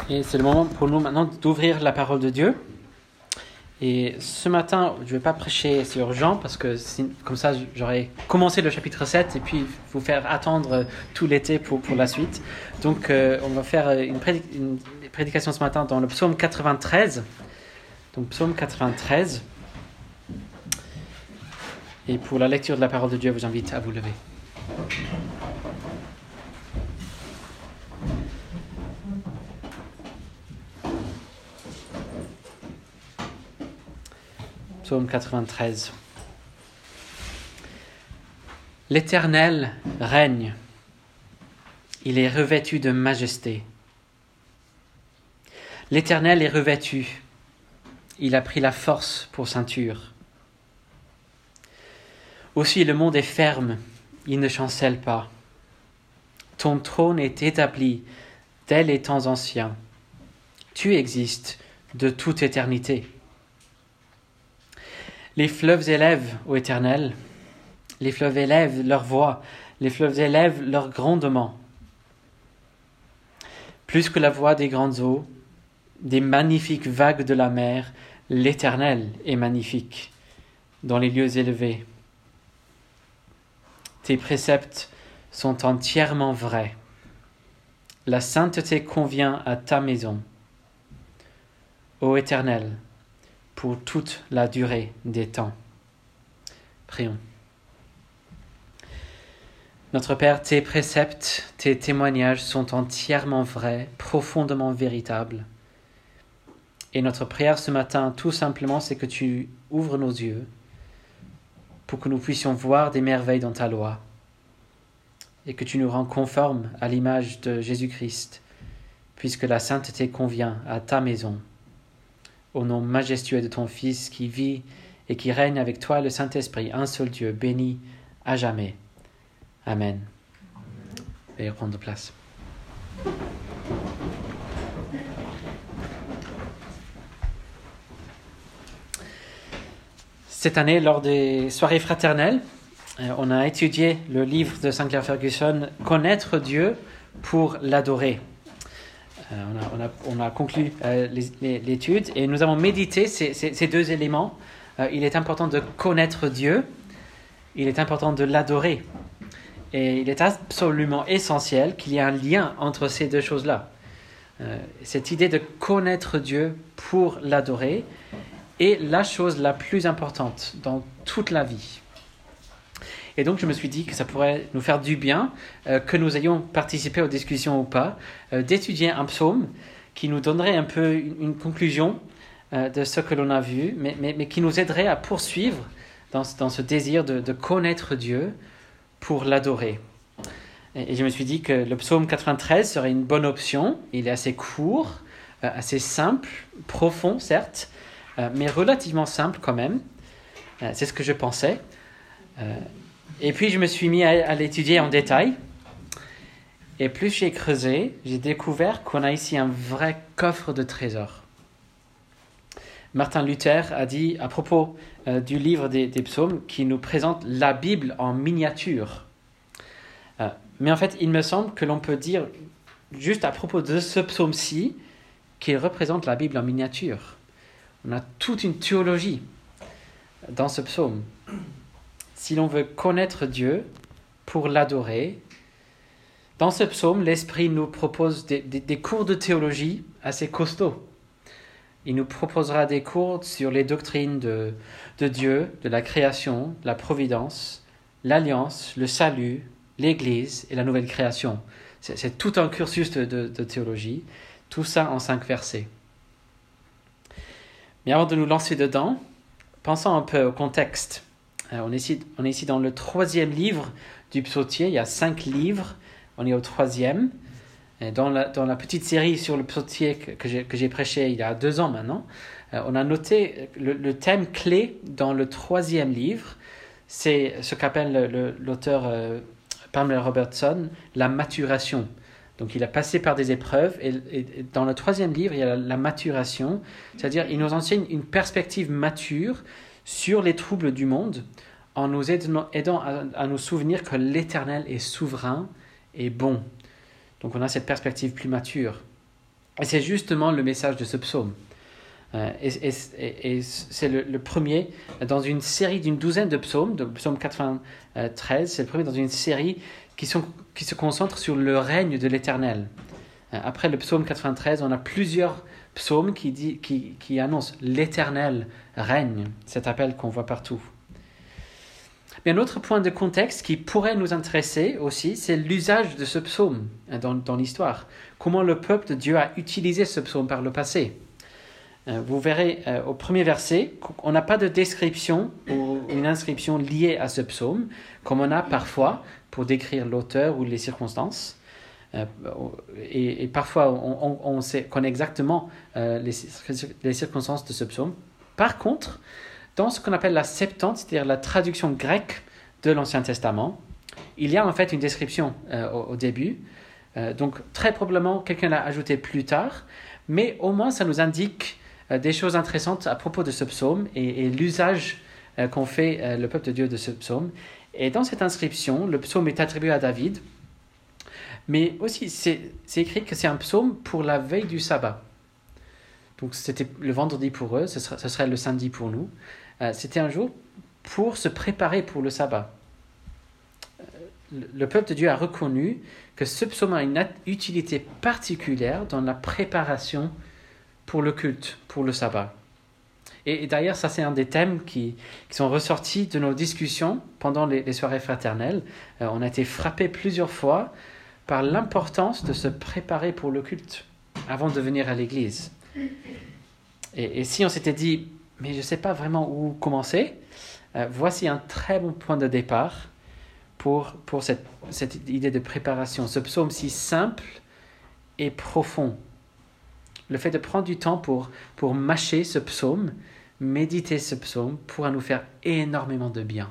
Et c'est le moment pour nous maintenant d'ouvrir la parole de Dieu. Et ce matin, je ne vais pas prêcher sur Jean parce que comme ça, j'aurais commencé le chapitre 7 et puis vous faire attendre tout l'été pour la suite. Donc, on va faire une prédication ce matin dans le psaume 93. Donc, psaume 93. Et pour la lecture de la parole de Dieu, je vous invite à vous lever. Psaume 93. L'Éternel règne. Il est revêtu de majesté. L'Éternel est revêtu. Il a pris la force pour ceinture. Aussi le monde est ferme, il ne chancelle pas. Ton trône est établi dès les temps anciens. Tu existes de toute éternité. Les fleuves élèvent, ô Éternel, les fleuves élèvent leur voix, les fleuves élèvent leur grondement. Plus que la voix des grandes eaux, des magnifiques vagues de la mer, l'Éternel est magnifique dans les lieux élevés. Tes préceptes sont entièrement vrais. La sainteté convient à ta maison. Ô Éternel, pour toute la durée des temps. Prions. Notre Père, tes préceptes, tes témoignages sont entièrement vrais, profondément véritables. Et notre prière ce matin, tout simplement, c'est que tu ouvres nos yeux pour que nous puissions voir des merveilles dans ta loi et que tu nous rends conformes à l'image de Jésus-Christ, puisque la sainteté convient à ta maison. Au nom majestueux de ton Fils qui vit et qui règne avec toi le Saint-Esprit, un seul Dieu, béni à jamais. Amen. Veuillez prendre place. Cette année, lors des soirées fraternelles, on a étudié le livre de Sinclair Ferguson, « Connaître Dieu pour l'adorer ». On a conclu l'étude et nous avons médité ces deux éléments. Il est important de connaître Dieu, il est important de l'adorer. Et il est absolument essentiel qu'il y ait un lien entre ces deux choses-là. Cette idée de connaître Dieu pour l'adorer est la chose la plus importante dans toute la vie. Et donc, je me suis dit que ça pourrait nous faire du bien, que nous ayons participé aux discussions ou pas, d'étudier un psaume qui nous donnerait un peu une conclusion de ce que l'on a vu, mais qui nous aiderait à poursuivre dans ce désir de connaître Dieu pour l'adorer. Et je me suis dit que le psaume 93 serait une bonne option. Il est assez court, assez simple, profond, certes, mais relativement simple quand même. C'est ce que je pensais. Et puis, je me suis mis à l'étudier en détail. Et plus j'ai creusé, j'ai découvert qu'on a ici un vrai coffre de trésors. Martin Luther a dit à propos du livre des psaumes qu'il nous présente la Bible en miniature. Mais en fait, il me semble que l'on peut dire, juste à propos de ce psaume-ci, qu'il représente la Bible en miniature. On a toute une théologie dans ce psaume. Si l'on veut connaître Dieu pour l'adorer, dans ce psaume, l'Esprit nous propose des cours de théologie assez costauds. Il nous proposera des cours sur les doctrines de Dieu, de la création, la providence, l'alliance, le salut, l'Église et la nouvelle création. C'est tout un cursus de théologie, tout ça en 5 versets. Mais avant de nous lancer dedans, pensons un peu au contexte. On est ici dans le 3e livre du psautier. Il y a 5 livres. On est au 3e. Et dans la petite série sur le psautier que j'ai prêché il y a 2 ans maintenant, on a noté le thème clé dans le 3e livre. C'est ce qu'appelle l'auteur Pamela Robertson la maturation. Donc il a passé par des épreuves et dans le 3e livre, il y a la maturation. C'est-à-dire il nous enseigne une perspective mature sur les troubles du monde, en nous aidant à nous souvenir que l'Éternel est souverain et bon. Donc on a cette perspective plus mature. Et c'est justement le message de ce psaume. Et c'est le premier dans une série d'une douzaine de psaumes, donc psaume 93, c'est le premier dans une série qui se concentre sur le règne de l'Éternel. Après le psaume 93, on a plusieurs psaumes qui annoncent l'Éternel règne, cet appel qu'on voit partout. Mais un autre point de contexte qui pourrait nous intéresser aussi, c'est l'usage de ce psaume dans l'histoire. Comment le peuple de Dieu a utilisé ce psaume par le passé. Vous verrez au premier verset qu'on n'a pas de description ou une inscription liée à ce psaume, comme on a parfois pour décrire l'auteur ou les circonstances. Et parfois, on connaît exactement les circonstances de ce psaume. Par contre, dans ce qu'on appelle la Septante, c'est-à-dire la traduction grecque de l'Ancien Testament, il y a en fait une description au début. Donc, très probablement, quelqu'un l'a ajouté plus tard, mais au moins, ça nous indique des choses intéressantes à propos de ce psaume et l'usage qu'ont fait le peuple de Dieu de ce psaume. Et dans cette inscription, le psaume est attribué à David, mais aussi c'est écrit que c'est un psaume pour la veille du sabbat. Donc c'était le vendredi pour eux, ce serait le samedi pour nous. C'était un jour pour se préparer pour le sabbat. Le peuple de Dieu a reconnu que ce psaume a une utilité particulière dans la préparation pour le culte, pour le sabbat. Et d'ailleurs, ça c'est un des thèmes qui sont ressortis de nos discussions pendant les soirées fraternelles. On a été frappés plusieurs fois par l'importance de se préparer pour le culte avant de venir à l'église. Et si on s'était dit, mais je ne sais pas vraiment où commencer, voici un très bon point de départ pour cette idée de préparation. Ce psaume si simple et profond. Le fait de prendre du temps pour mâcher ce psaume, méditer ce psaume, pourra nous faire énormément de bien.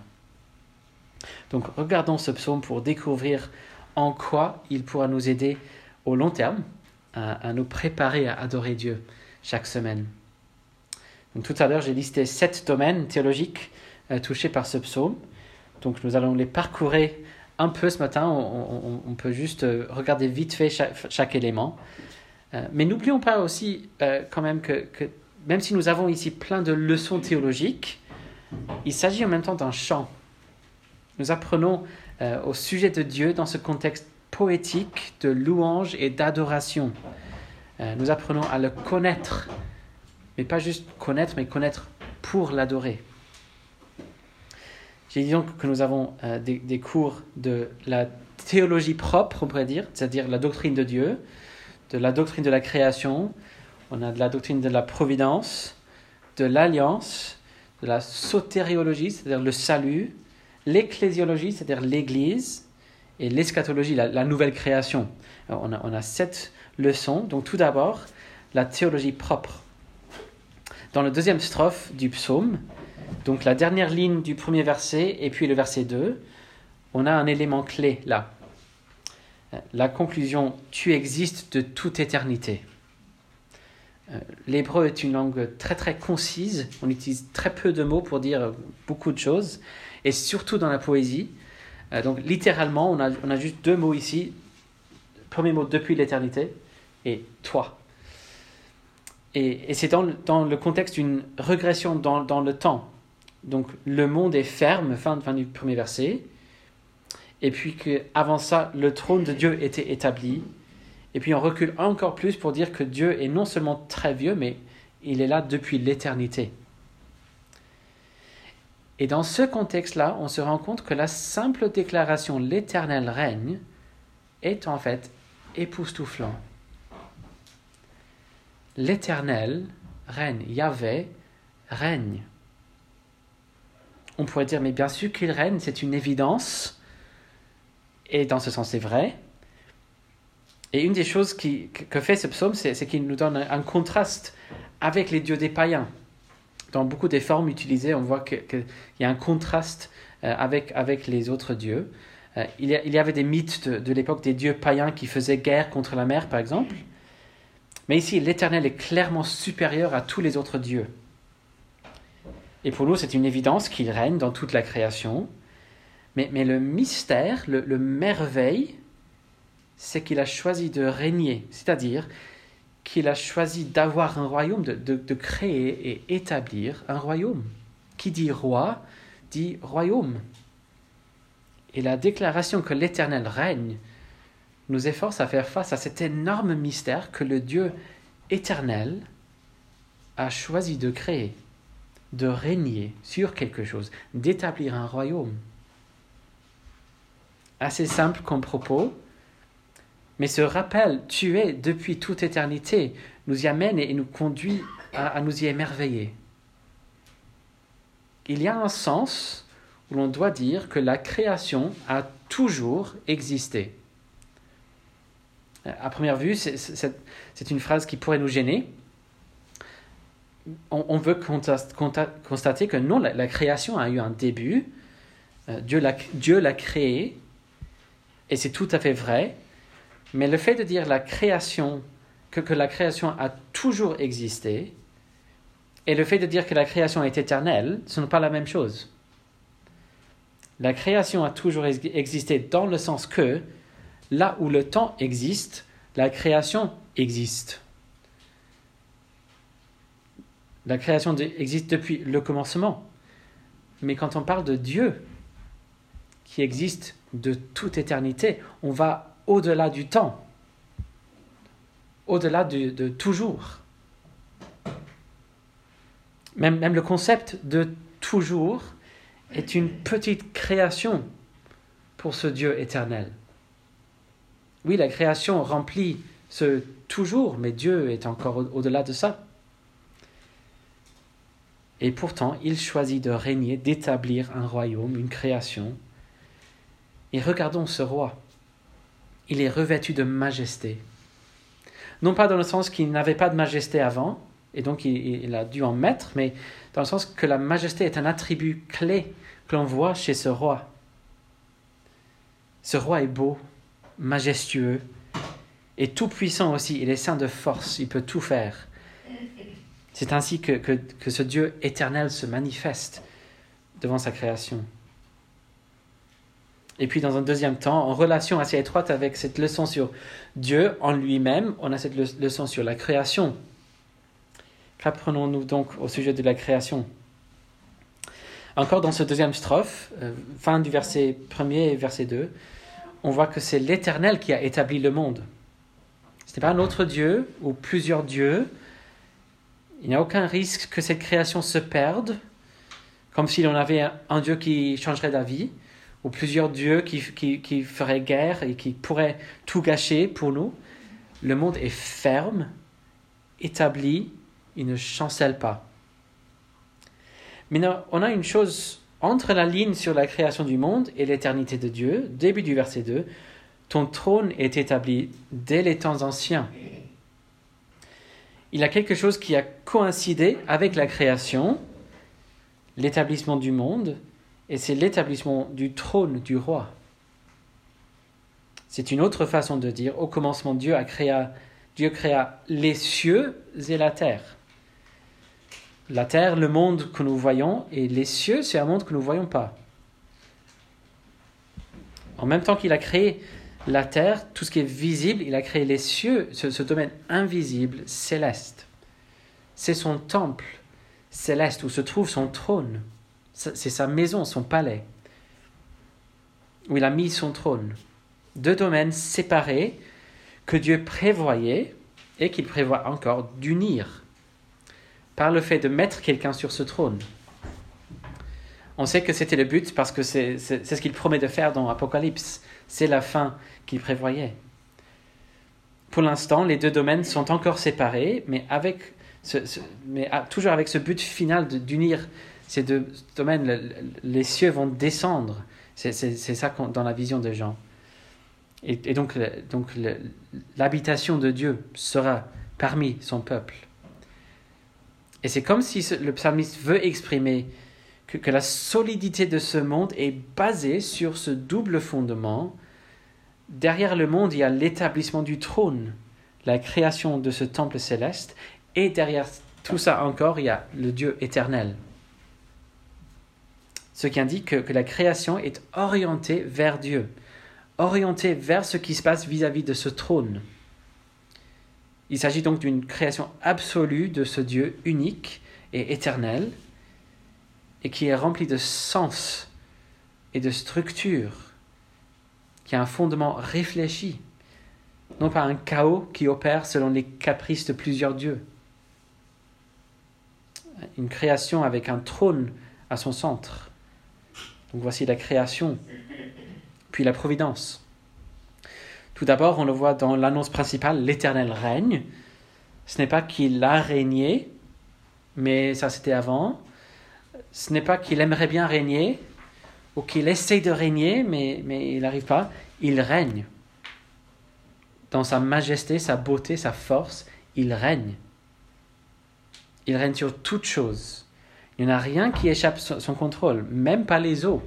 Donc regardons ce psaume pour découvrir en quoi il pourra nous aider au long terme à nous préparer à adorer Dieu chaque semaine. Donc, tout à l'heure, j'ai listé 7 domaines théologiques touchés par ce psaume. Donc nous allons les parcourir un peu ce matin. On peut juste regarder vite fait chaque élément. Mais n'oublions pas aussi quand même que même si nous avons ici plein de leçons théologiques, il s'agit en même temps d'un chant. Nous apprenons au sujet de Dieu dans ce contexte poétique de louange et d'adoration. Nous apprenons à le connaître, mais pas juste connaître, mais connaître pour l'adorer. J'ai dit donc que nous avons des cours de la théologie propre, on pourrait dire, c'est-à-dire la doctrine de Dieu, de la doctrine de la création, on a de la doctrine de la providence, de l'alliance, de la sotériologie, c'est-à-dire le salut, l'ecclésiologie, c'est-à-dire l'Église, et l'eschatologie, la nouvelle création. Alors, on a 7 leçons. Donc tout d'abord, la théologie propre. Dans la deuxième strophe du psaume, donc la dernière ligne du premier verset et puis le verset 2, on a un élément clé là. La conclusion « Tu existes de toute éternité ». L'hébreu est une langue très très concise, on utilise très peu de mots pour dire beaucoup de choses, et surtout dans la poésie. Donc littéralement, on a juste 2 mots ici. Premier mot, depuis l'éternité, et toi. Et c'est dans le contexte d'une régression dans le temps. Donc le monde est ferme, fin du premier verset, et puis qu'avant ça, le trône de Dieu était établi. Et puis on recule encore plus pour dire que Dieu est non seulement très vieux, mais il est là depuis l'éternité. Et dans ce contexte-là, on se rend compte que la simple déclaration « l'Éternel règne » est en fait époustouflant. L'Éternel règne, Yahvé règne. On pourrait dire, mais bien sûr qu'il règne, c'est une évidence, et dans ce sens c'est vrai. Et une des choses que fait ce psaume, c'est qu'il nous donne un contraste avec les dieux des païens. Dans beaucoup des formes utilisées, on voit qu'il y a un contraste avec les autres dieux. Il y avait des mythes de l'époque des dieux païens qui faisaient guerre contre la mer, par exemple. Mais ici, l'Éternel est clairement supérieur à tous les autres dieux. Et pour nous, c'est une évidence qu'il règne dans toute la création. Mais le mystère, le merveille, c'est qu'il a choisi de régner. C'est-à-dire, qu'il a choisi d'avoir un royaume, de créer et établir un royaume. Qui dit roi, dit royaume. Et la déclaration que l'Éternel règne nous efforce à faire face à cet énorme mystère que le Dieu éternel a choisi de créer, de régner sur quelque chose, d'établir un royaume. Assez simple comme propos, mais ce rappel tué depuis toute éternité nous y amène et nous conduit à nous y émerveiller. Il y a un sens où l'on doit dire que la création a toujours existé. À première vue, c'est une phrase qui pourrait nous gêner. On veut constater que non, la création a eu un début. Dieu l'a créé, et c'est tout à fait vrai. Mais le fait de dire la création, que la création a toujours existé, et le fait de dire que la création est éternelle, ce n'est pas la même chose. La création a toujours existé dans le sens que, là où le temps existe, la création existe. La création existe depuis le commencement. Mais quand on parle de Dieu, qui existe de toute éternité, on va au-delà du temps, au-delà de toujours. Même le concept de toujours est une petite création pour ce Dieu éternel. Oui, la création remplit ce toujours, mais Dieu est encore au-delà de ça. Et pourtant, il choisit de régner, d'établir un royaume, une création. Et regardons ce roi. Il est revêtu de majesté. Non pas dans le sens qu'il n'avait pas de majesté avant, et donc il a dû en mettre, mais dans le sens que la majesté est un attribut clé que l'on voit chez ce roi. Ce roi est beau, majestueux, et tout-puissant aussi. Il est saint de force, il peut tout faire. C'est ainsi que ce Dieu éternel se manifeste devant sa création. Et puis dans un deuxième temps, en relation assez étroite avec cette leçon sur Dieu en lui-même, on a cette leçon sur la création. Qu'apprenons-nous donc au sujet de la création ? Encore dans ce deuxième strophe, fin du verset 1er et verset 2, on voit que c'est l'Éternel qui a établi le monde. Ce n'est pas un autre Dieu ou plusieurs dieux. Il n'y a aucun risque que cette création se perde, comme si l'on avait un Dieu qui changerait d'avis, ou plusieurs dieux qui feraient guerre et qui pourraient tout gâcher pour nous. Le monde est ferme, établi, il ne chancelle pas. Mais on a une chose entre la ligne sur la création du monde et l'éternité de Dieu, début du verset 2, ton trône est établi dès les temps anciens. Il y a quelque chose qui a coïncidé avec la création, l'établissement du monde, et c'est l'établissement du trône du roi. C'est une autre façon de dire, au commencement, Dieu créa les cieux et la terre. La terre, le monde que nous voyons, et les cieux, c'est un monde que nous ne voyons pas. En même temps qu'il a créé la terre, tout ce qui est visible, il a créé les cieux, ce domaine invisible, céleste. C'est son temple céleste où se trouve son trône. C'est sa maison, son palais, où il a mis son trône. Deux domaines séparés que Dieu prévoyait et qu'il prévoit encore d'unir par le fait de mettre quelqu'un sur ce trône. On sait que c'était le but parce que c'est ce qu'il promet de faire dans Apocalypse. C'est la fin qu'il prévoyait. Pour l'instant, les deux domaines sont encore séparés, mais toujours avec ce but final d'unir ces deux domaines. Les cieux vont descendre. C'est ça dans la vision de Jean. Et donc l'habitation de Dieu sera parmi son peuple. Et c'est comme si le psalmiste veut exprimer que la solidité de ce monde est basée sur ce double fondement. Derrière le monde, il y a l'établissement du trône, la création de ce temple céleste, et derrière tout ça encore, il y a le Dieu éternel. Ce qui indique que la création est orientée vers Dieu, orientée vers ce qui se passe vis-à-vis de ce trône. Il s'agit donc d'une création absolue de ce Dieu unique et éternel, et qui est rempli de sens et de structure, qui a un fondement réfléchi, non pas un chaos qui opère selon les caprices de plusieurs dieux. Une création avec un trône à son centre. Donc voici la création, puis la providence. Tout d'abord, on le voit dans l'annonce principale, l'Éternel règne. Ce n'est pas qu'il a régné, mais ça c'était avant. Ce n'est pas qu'il aimerait bien régner, ou qu'il essaie de régner, mais il n'arrive pas. Il règne. Dans sa majesté, sa beauté, sa force, il règne. Il règne sur toutes choses. Il n'y en a rien qui échappe à son contrôle, même pas les eaux.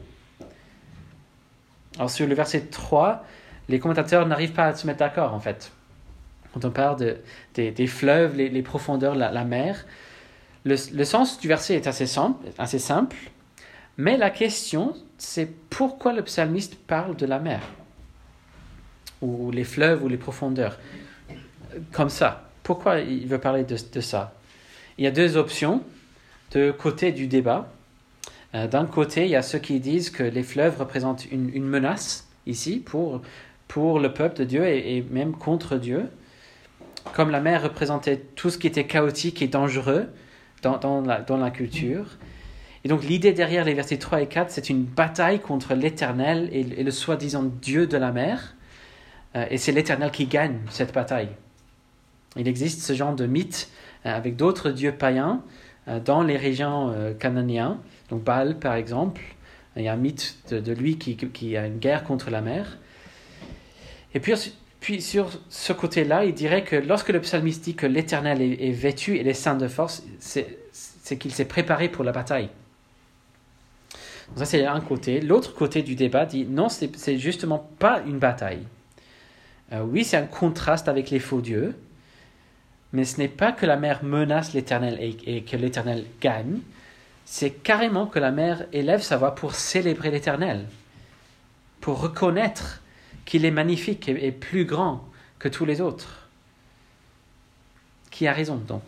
Alors sur le verset 3, les commentateurs n'arrivent pas à se mettre d'accord en fait. Quand on parle des fleuves, les profondeurs, la mer, le sens du verset est assez simple, mais la question c'est pourquoi le psalmiste parle de la mer ou les fleuves ou les profondeurs comme ça. Pourquoi il veut parler de ça? Il y a deux options de côté du débat. D'un côté, il y a ceux qui disent que les fleuves représentent une menace ici pour le peuple de Dieu et même contre Dieu. Comme la mer représentait tout ce qui était chaotique et dangereux dans la culture. Et donc l'idée derrière les versets 3 et 4, c'est une bataille contre l'Éternel et le soi-disant Dieu de la mer. Et c'est l'Éternel qui gagne cette bataille. Il existe ce genre de mythe avec d'autres dieux païens dans les régions cananéennes. Donc Baal, par exemple, il y a un mythe de lui qui a une guerre contre la mer. Et puis sur ce côté-là, il dirait que lorsque le psalmiste dit que l'Éternel est vêtu et est saint de force, c'est qu'il s'est préparé pour la bataille. Donc ça, c'est un côté. L'autre côté du débat dit non, c'est justement pas une bataille. Oui, c'est un contraste avec les faux dieux, mais ce n'est pas que la mer menace l'Éternel et que l'Éternel gagne, c'est carrément que la mer élève sa voix pour célébrer l'Éternel, pour reconnaître qu'il est magnifique et plus grand que tous les autres. Qui a raison, donc?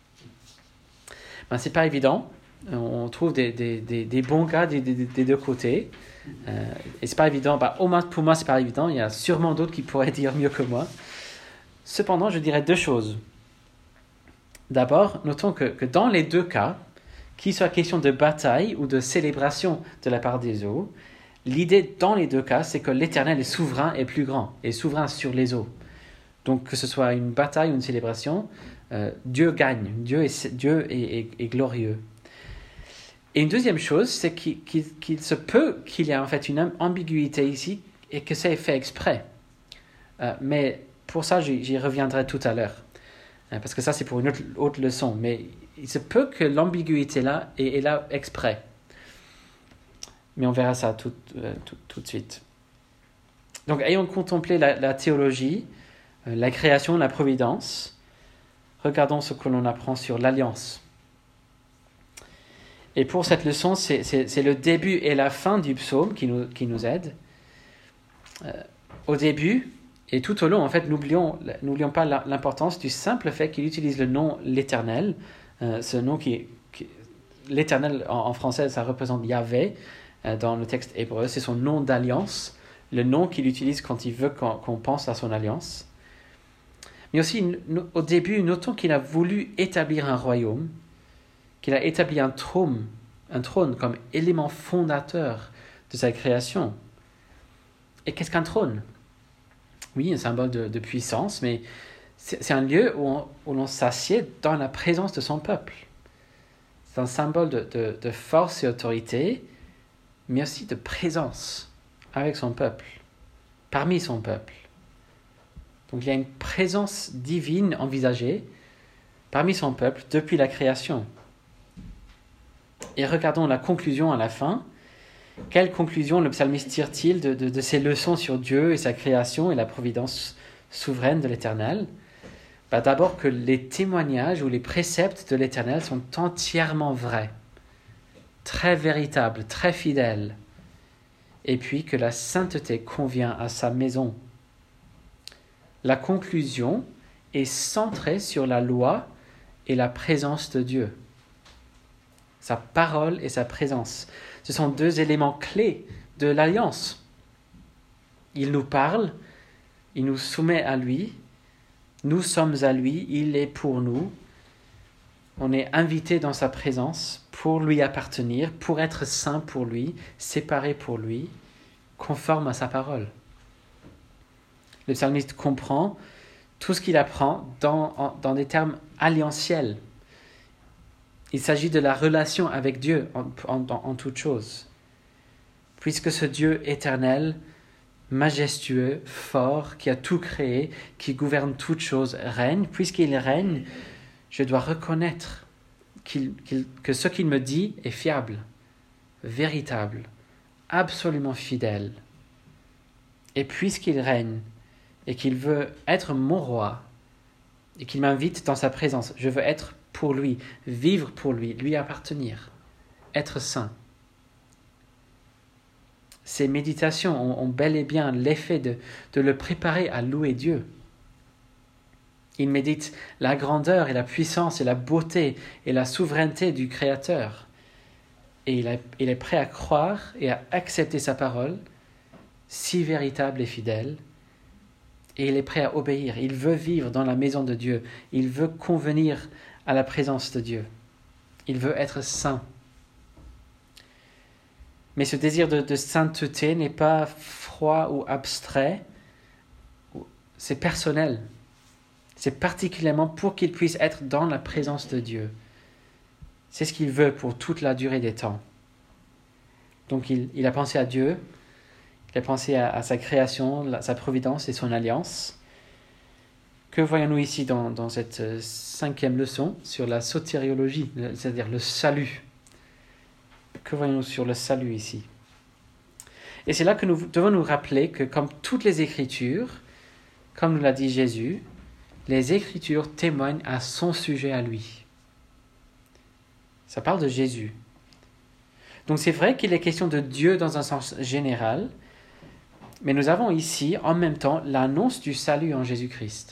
C'est pas évident. On trouve des bons gars des deux côtés. Et c'est pas évident. Au moins pour moi, c'est pas évident. Il y a sûrement d'autres qui pourraient dire mieux que moi. Cependant, je dirais deux choses. D'abord, notons que dans les deux cas, qu'il soit question de bataille ou de célébration de la part des eaux, l'idée dans les deux cas, c'est que l'Éternel est souverain et plus grand, et souverain sur les eaux. Donc que ce soit une bataille ou une célébration, Dieu gagne, Dieu est glorieux. Et une deuxième chose, c'est qu'il se peut qu'il y ait en fait une ambiguïté ici, et que c'est fait exprès. Mais pour ça, j'y reviendrai tout à l'heure. Parce que ça, c'est pour une autre leçon. Mais il se peut que l'ambiguïté là est là exprès. Mais on verra ça tout de suite. Donc, ayant contemplé la théologie, la création, la providence, regardons ce que l'on apprend sur l'alliance. Et pour cette leçon, c'est le début et la fin du psaume qui nous aident. Au début et tout au long, en fait, n'oublions pas l'importance du simple fait qu'il utilise le nom l'Éternel. Ce nom l'Éternel en français, ça représente Yahvé. Dans le texte hébreu, c'est son nom d'alliance, le nom qu'il utilise quand il veut qu'on pense à son alliance. Mais aussi, au début, notons qu'il a voulu établir un royaume, qu'il a établi un trône comme élément fondateur de sa création. Et qu'est-ce qu'un trône? Oui, un symbole de puissance, mais c'est un lieu où l'on s'assied dans la présence de son peuple. C'est un symbole de force et autorité, mais aussi de présence avec son peuple, parmi son peuple. Donc il y a une présence divine envisagée parmi son peuple depuis la création. Et regardons la conclusion à la fin. Quelle conclusion le psalmiste tire-t-il de ses leçons sur Dieu et sa création et la providence souveraine de l'Éternel? D'abord que les témoignages ou les préceptes de l'Éternel sont entièrement vrais, très véritables, très fidèles, et puis que la sainteté convient à sa maison. La conclusion est centré sur la loi et la présence de Dieu. Sa parole et sa présence. Ce sont deux éléments clés de l'alliance. Il nous parle, il nous soumet à lui, nous sommes à lui, il est pour nous. On est invité dans sa présence pour lui appartenir, pour être saint pour lui, séparé pour lui, conforme à sa parole. Le psalmiste comprend tout ce qu'il apprend dans des termes alliantiels. Il s'agit de la relation avec Dieu en toute chose. Puisque ce Dieu éternel, majestueux, fort, qui a tout créé, qui gouverne toutes choses, règne, puisqu'il règne, je dois reconnaître que ce qu'il me dit est fiable, véritable, absolument fidèle. Et puisqu'il règne et qu'il veut être mon roi et qu'il m'invite dans sa présence, je veux être pour lui, vivre pour lui, lui appartenir, être saint. Ces méditations ont bel et bien l'effet de le préparer à louer Dieu. Il médite la grandeur et la puissance et la beauté et la souveraineté du Créateur. Et il est prêt à croire et à accepter sa parole, si véritable et fidèle. Et il est prêt à obéir. Il veut vivre dans la maison de Dieu. Il veut convenir à la présence de Dieu. Il veut être saint. Mais ce désir de sainteté n'est pas froid ou abstrait. C'est personnel. C'est particulièrement pour qu'il puisse être dans la présence de Dieu. C'est ce qu'il veut pour toute la durée des temps. Donc il a pensé à Dieu, il a pensé à sa création, sa providence et son alliance. Que voyons-nous ici dans cette 5e leçon sur la sotériologie, c'est-à-dire le salut? Que voyons-nous sur le salut ici? Et c'est là que nous devons nous rappeler que comme toutes les Écritures, comme nous l'a dit Jésus, les Écritures témoignent à son sujet à lui. Ça parle de Jésus. Donc c'est vrai qu'il est question de Dieu dans un sens général, mais nous avons ici en même temps l'annonce du salut en Jésus-Christ.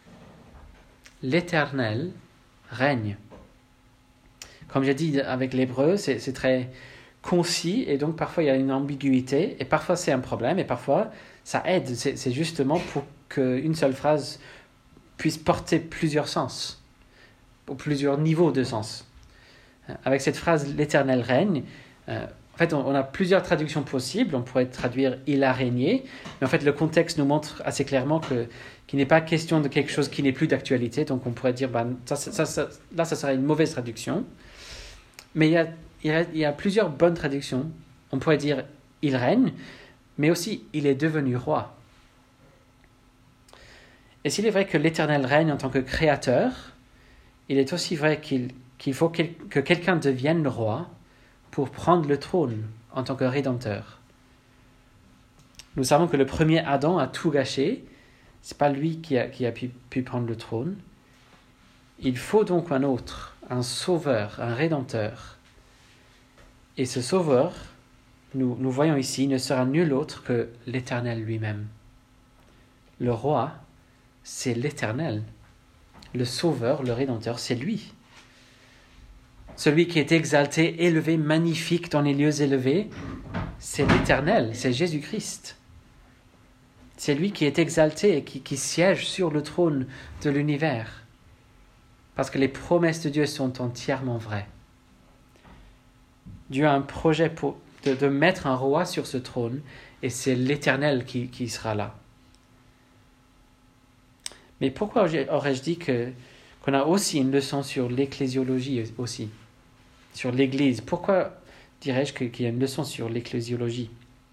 L'Éternel règne. Comme j'ai dit avec l'hébreu, c'est très concis et donc parfois il y a une ambiguïté et parfois c'est un problème et parfois ça aide. C'est justement pour qu'une seule phrase puisse porter plusieurs sens, ou plusieurs niveaux de sens. Avec cette phrase « l'Éternel règne », en fait, on a plusieurs traductions possibles. On pourrait traduire « il a régné », mais en fait, le contexte nous montre assez clairement qu'il n'est pas question de quelque chose qui n'est plus d'actualité. Donc, on pourrait dire là, ça serait une mauvaise traduction. Mais il y a plusieurs bonnes traductions. On pourrait dire « il règne », mais aussi « il est devenu roi ». Et s'il est vrai que l'Éternel règne en tant que créateur, il est aussi vrai qu'il faut que quelqu'un devienne le roi pour prendre le trône en tant que rédempteur. Nous savons que le premier Adam a tout gâché. Ce n'est pas lui qui a pu prendre le trône. Il faut donc un autre, un sauveur, un rédempteur. Et ce sauveur, nous voyons ici, ne sera nul autre que l'Éternel lui-même. Le roi, c'est l'Éternel. Le sauveur, le rédempteur, c'est lui. Celui qui est exalté, élevé, magnifique dans les lieux élevés, c'est l'Éternel, c'est Jésus-Christ. C'est lui qui est exalté et qui siège sur le trône de l'univers. Parce que les promesses de Dieu sont entièrement vraies. Dieu a un projet de mettre un roi sur ce trône et c'est l'Éternel qui sera là. Mais pourquoi aurais-je dit qu'on a aussi une leçon sur l'ecclésiologie aussi, sur l'Église? Pourquoi dirais-je qu'il y a une leçon sur l'ecclésiologie?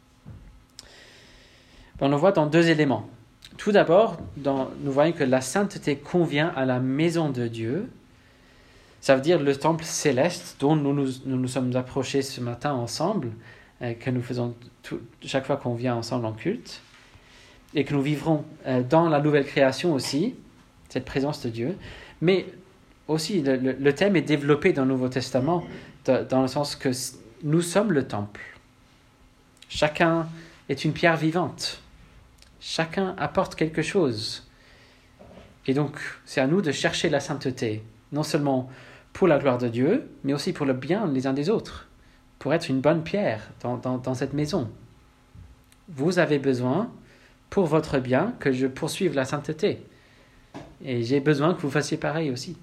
On le voit dans deux éléments. Tout d'abord, nous voyons que la sainteté convient à la maison de Dieu. Ça veut dire le temple céleste dont nous sommes approchés ce matin ensemble, que nous faisons chaque fois qu'on vient ensemble en culte. Et que nous vivrons dans la nouvelle création aussi, cette présence de Dieu. Mais aussi, le thème est développé dans le Nouveau Testament, dans le sens que nous sommes le temple. Chacun est une pierre vivante. Chacun apporte quelque chose. Et donc, c'est à nous de chercher la sainteté, non seulement pour la gloire de Dieu, mais aussi pour le bien les uns des autres, pour être une bonne pierre dans cette maison. Vous avez besoin, pour votre bien, que je poursuive la sainteté. Et j'ai besoin que vous fassiez pareil aussi.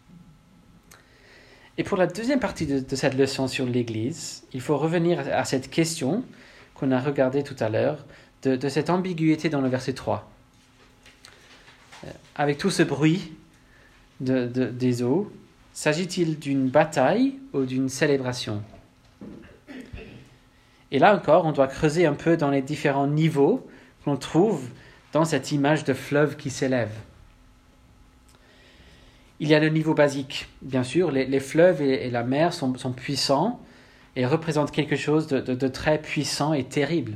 Et pour la deuxième partie de cette leçon sur l'Église, il faut revenir à cette question qu'on a regardée tout à l'heure, de cette ambiguïté dans le verset 3. Avec tout ce bruit des eaux, s'agit-il d'une bataille ou d'une célébration? Et là encore, on doit creuser un peu dans les différents niveaux qu'on trouve dans cette image de fleuve qui s'élève. Il y a le niveau basique, bien sûr, les fleuves et la mer sont puissants et représentent quelque chose de très puissant et terrible.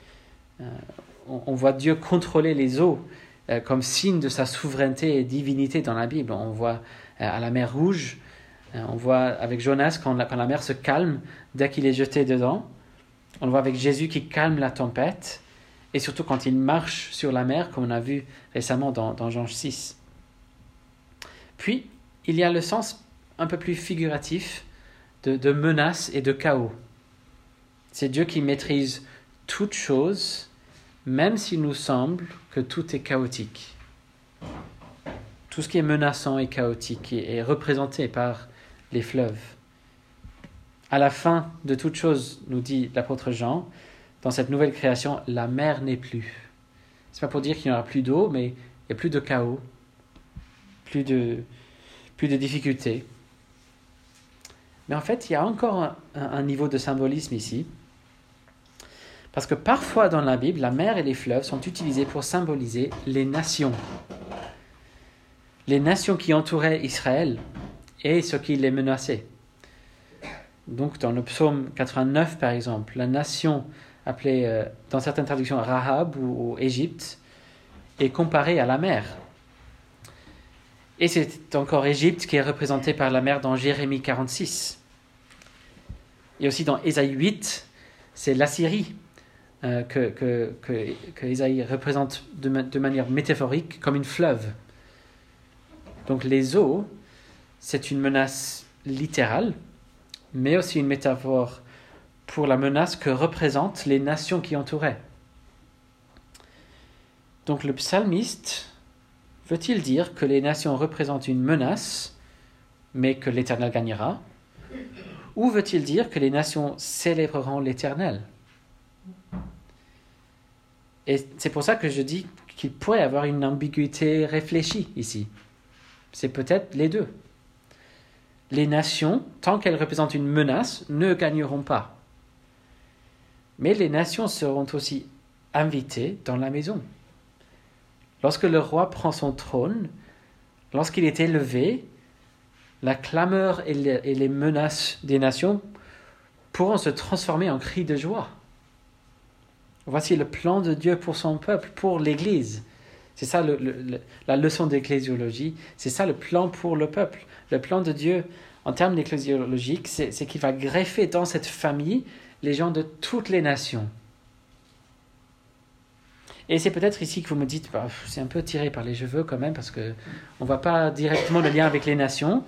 On voit Dieu contrôler les eaux comme signe de sa souveraineté et divinité dans la Bible. On voit à la mer Rouge, on voit avec Jonas quand la mer se calme dès qu'il est jeté dedans. On le voit avec Jésus qui calme la tempête, et surtout quand il marche sur la mer, comme on a vu récemment dans Jean 6. Puis, il y a le sens un peu plus figuratif de menace et de chaos. C'est Dieu qui maîtrise toutes choses, même s'il nous semble que tout est chaotique. Tout ce qui est menaçant et chaotique est représenté par les fleuves. À la fin de toute chose, nous dit l'apôtre Jean, dans cette nouvelle création, la mer n'est plus. Ce n'est pas pour dire qu'il n'y aura plus d'eau, mais il n'y a plus de chaos, plus de difficultés. Mais en fait, il y a encore un niveau de symbolisme ici. Parce que parfois dans la Bible, la mer et les fleuves sont utilisés pour symboliser les nations. Les nations qui entouraient Israël et ce qui les menaçait. Donc dans le psaume 89 par exemple, la nation appelée dans certaines traductions Rahab ou Égypte est comparée à la mer. Et c'est encore Égypte qui est représentée par la mer dans Jérémie 46. Et aussi dans Ésaïe 8, c'est l'Assyrie que Ésaïe représente de manière métaphorique comme une fleuve. Donc les eaux, c'est une menace littérale, mais aussi une métaphore pour la menace que représentent les nations qui entouraient. Donc le psalmiste veut-il dire que les nations représentent une menace, mais que l'Éternel gagnera? Ou veut-il dire que les nations célébreront l'Éternel? Et c'est pour ça que je dis qu'il pourrait y avoir une ambiguïté réfléchie ici. C'est peut-être les deux. Les nations, tant qu'elles représentent une menace, ne gagneront pas. Mais les nations seront aussi invitées dans la maison. Lorsque le roi prend son trône, lorsqu'il est élevé, la clameur et les menaces des nations pourront se transformer en cris de joie. Voici le plan de Dieu pour son peuple, pour l'Église. C'est ça la leçon d'ecclésiologie, c'est ça le plan pour le peuple. Le plan de Dieu, en termes d'ecclésiologique, c'est qu'il va greffer dans cette famille les gens de toutes les nations. Et c'est peut-être ici que vous me dites, c'est un peu tiré par les cheveux quand même, parce qu'on ne voit pas directement le lien avec les nations,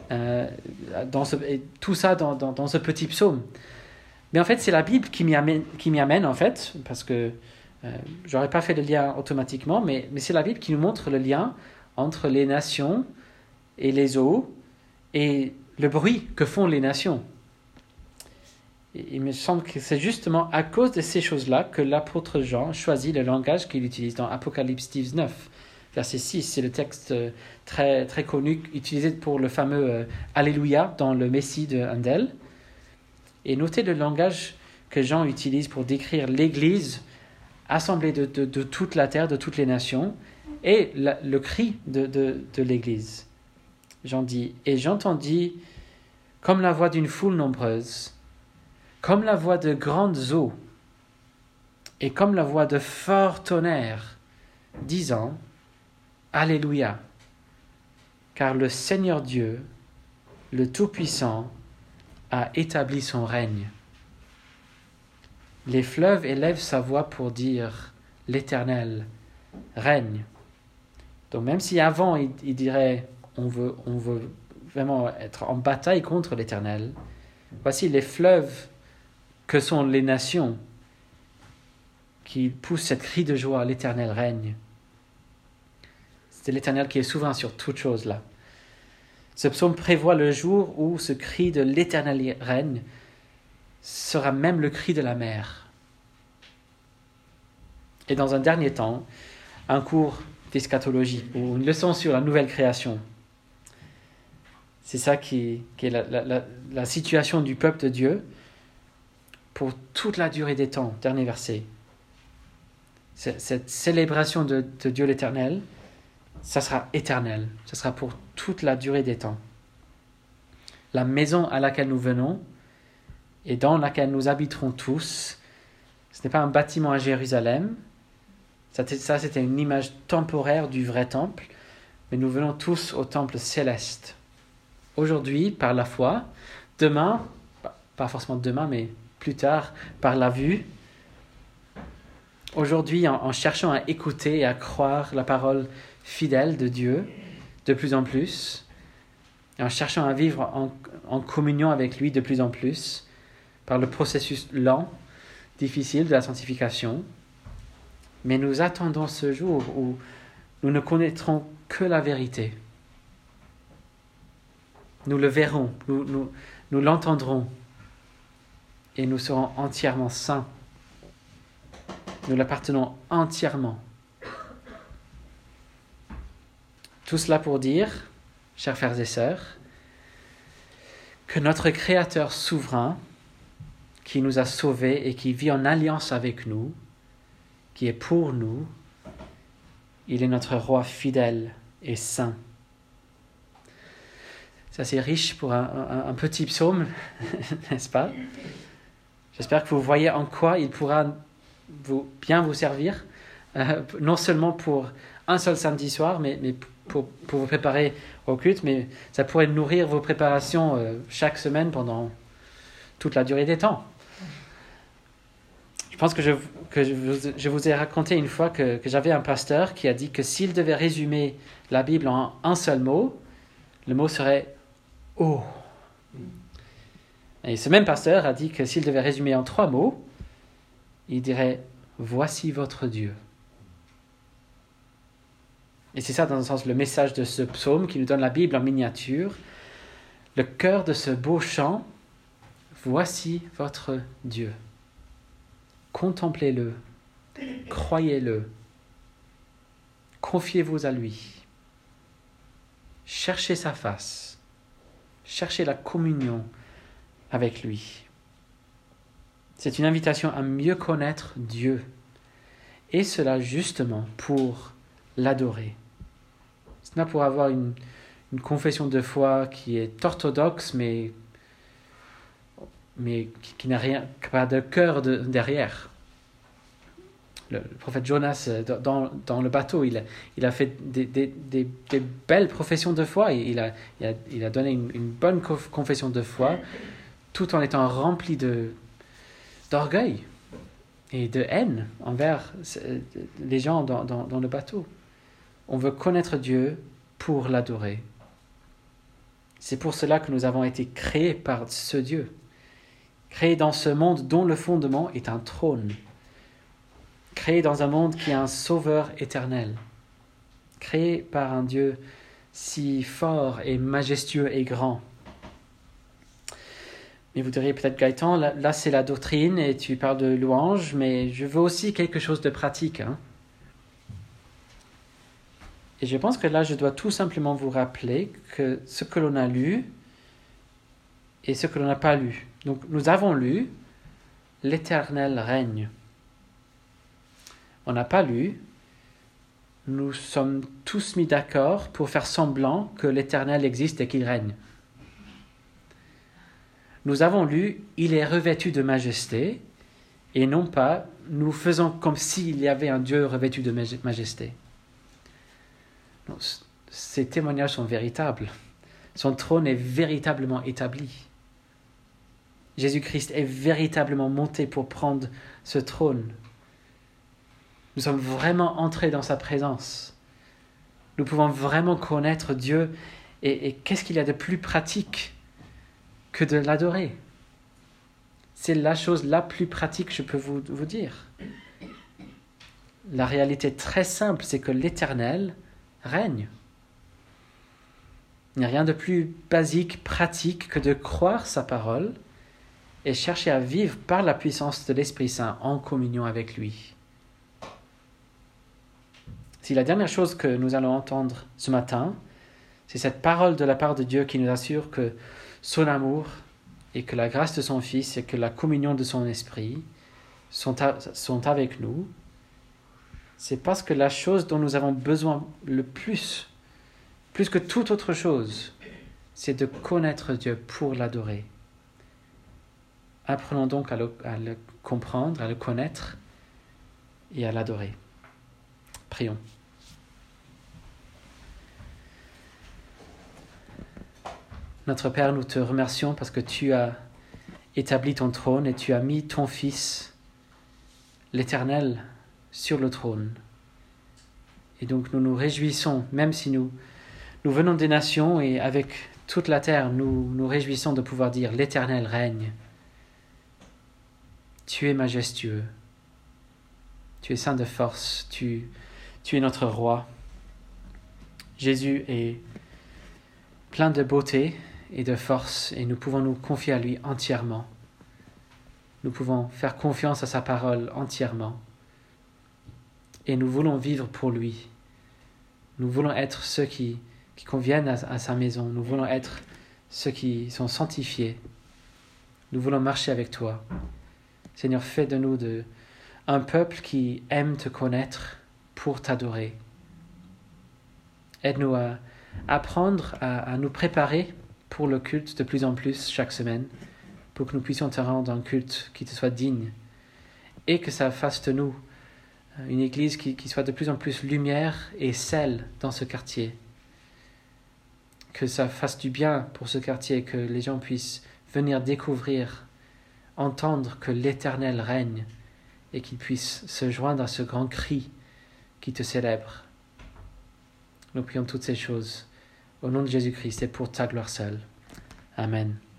tout ça dans ce petit psaume. Mais en fait, c'est la Bible qui m'y amène, en fait, parce que je n'aurais pas fait le lien automatiquement, mais c'est la Bible qui nous montre le lien entre les nations et les eaux et le bruit que font les nations. Et il me semble que c'est justement à cause de ces choses-là que l'apôtre Jean choisit le langage qu'il utilise dans Apocalypse 19, verset 6. C'est le texte très, très connu utilisé pour le fameux Alléluia dans le Messie de Handel. Et notez le langage que Jean utilise pour décrire l'Église assemblée de toute la terre, de toutes les nations, et le cri de l'Église. Jean dit « Et j'entendis comme la voix d'une foule nombreuse, comme la voix de grandes eaux, et comme la voix de forts tonnerres, disant « Alléluia, car le Seigneur Dieu, le Tout-Puissant, a établi son règne. Les fleuves élèvent sa voix pour dire « L'Éternel règne. Donc même si avant il dirait on veut vraiment être en bataille contre l'Éternel, voici les fleuves que sont les nations qui poussent cette cri de joie, l'Éternel règne. C'est l'Éternel qui est souverain sur toute chose là. Ce psaume prévoit le jour où ce cri de l'Éternel règne sera même le cri de la mer. Et dans un dernier temps, un cours d'eschatologie ou une leçon sur la nouvelle création. C'est ça qui est la situation du peuple de Dieu pour toute la durée des temps. Dernier verset. Cette célébration de Dieu l'Éternel, ça sera éternel. Ça sera pour toute la durée des temps. La maison à laquelle nous venons et dans laquelle nous habiterons tous, ce n'est pas un bâtiment à Jérusalem. Ça, c'était une image temporaire du vrai temple, mais nous venons tous au temple céleste. Aujourd'hui, par la foi, demain, pas forcément demain, mais plus tard, par la vue. Aujourd'hui, en cherchant à écouter et à croire la parole fidèle de Dieu, de plus en plus, et en cherchant à vivre en communion avec lui de plus en plus, par le processus lent, difficile de la sanctification. Mais nous attendons ce jour où nous ne connaîtrons que la vérité. Nous le verrons, nous l'entendrons, et nous serons entièrement saints. Nous l'appartenons entièrement. Tout cela pour dire, chers frères et sœurs, que notre Créateur souverain, qui nous a sauvés et qui vit en alliance avec nous, qui est pour nous, il est notre roi fidèle et saint. C'est assez riche pour un petit psaume, n'est-ce pas? J'espère que vous voyez en quoi il pourra bien vous servir, non seulement pour un seul samedi soir, mais pour vous préparer au culte, mais ça pourrait nourrir vos préparations chaque semaine pendant toute la durée des temps. Je pense que je vous ai raconté une fois que j'avais un pasteur qui a dit que s'il devait résumer la Bible en un seul mot, le mot serait « Oh ». Et ce même pasteur a dit que s'il devait résumer en 3 mots, il dirait « Voici votre Dieu ». Et c'est ça, dans un sens, le message de ce psaume qui nous donne la Bible en miniature. Le cœur de ce beau chant, « Voici votre Dieu ». Contemplez-le, croyez-le, confiez-vous à lui, cherchez sa face, cherchez la communion avec lui. C'est une invitation à mieux connaître Dieu, et cela justement pour l'adorer. Ce n'est pas pour avoir une confession de foi qui est orthodoxe, mais qui n'a pas de cœur derrière. Le prophète Jonas, dans le bateau, il a fait des belles professions de foi. Il a donné une bonne confession de foi, tout en étant rempli d'orgueil et de haine envers les gens dans le bateau. On veut connaître Dieu pour l'adorer. C'est pour cela que nous avons été créés par ce Dieu. Créé dans ce monde dont le fondement est un trône. Créé dans un monde qui a un sauveur éternel. Créé par un Dieu si fort et majestueux et grand. Mais vous diriez peut-être, Gaëtan, là c'est la doctrine et tu parles de louange, mais je veux aussi quelque chose de pratique. Et je pense que là je dois tout simplement vous rappeler que ce que l'on a lu et ce que l'on n'a pas lu. Donc, nous avons lu « L'Éternel règne ». On n'a pas lu « Nous sommes tous mis d'accord pour faire semblant que l'Éternel existe et qu'il règne ». Nous avons lu « Il est revêtu de majesté » et non pas « Nous faisons comme s'il y avait un Dieu revêtu de majesté ». Ces témoignages sont véritables. Son trône est véritablement établi. Jésus-Christ est véritablement monté pour prendre ce trône. Nous sommes vraiment entrés dans sa présence. nous pouvons vraiment connaître Dieu. Et qu'est-ce qu'il y a de plus pratique que de l'adorer? C'est la chose la plus pratique que je peux vous dire. La réalité très simple, c'est que l'Éternel règne. Il n'y a rien de plus basique, pratique que de croire sa parole et chercher à vivre par la puissance de l'Esprit Saint en communion avec lui. Si la dernière chose que nous allons entendre ce matin, c'est cette parole de la part de Dieu qui nous assure que son amour et que la grâce de son Fils et que la communion de son Esprit sont avec nous, c'est parce que la chose dont nous avons besoin le plus que toute autre chose, c'est de connaître Dieu pour l'adorer. Apprenons donc à le comprendre, à le connaître et à l'adorer. Prions. Notre Père, nous te remercions parce que tu as établi ton trône et tu as mis ton Fils, l'Éternel, sur le trône. Et donc nous nous réjouissons, même si nous venons des nations et avec toute la terre, nous nous réjouissons de pouvoir dire « L'Éternel règne. Tu es majestueux. Tu es saint de force. Tu es notre roi. » Jésus est plein de beauté et de force et nous pouvons nous confier à lui entièrement. Nous pouvons faire confiance à sa parole entièrement. Et nous voulons vivre pour lui. Nous voulons être ceux qui conviennent à sa maison. Nous voulons être ceux qui sont sanctifiés. Nous voulons marcher avec toi. Seigneur, fais de nous un peuple qui aime te connaître pour t'adorer. Aide-nous à apprendre à nous préparer pour le culte de plus en plus chaque semaine, pour que nous puissions te rendre un culte qui te soit digne et que ça fasse de nous une église qui soit de plus en plus lumière et sel dans ce quartier. Que ça fasse du bien pour ce quartier, que les gens puissent venir découvrir, entendre que l'Éternel règne et qu'ils puissent se joindre à ce grand cri qui te célèbre. Nous prions toutes ces choses au nom de Jésus-Christ et pour ta gloire seule. Amen.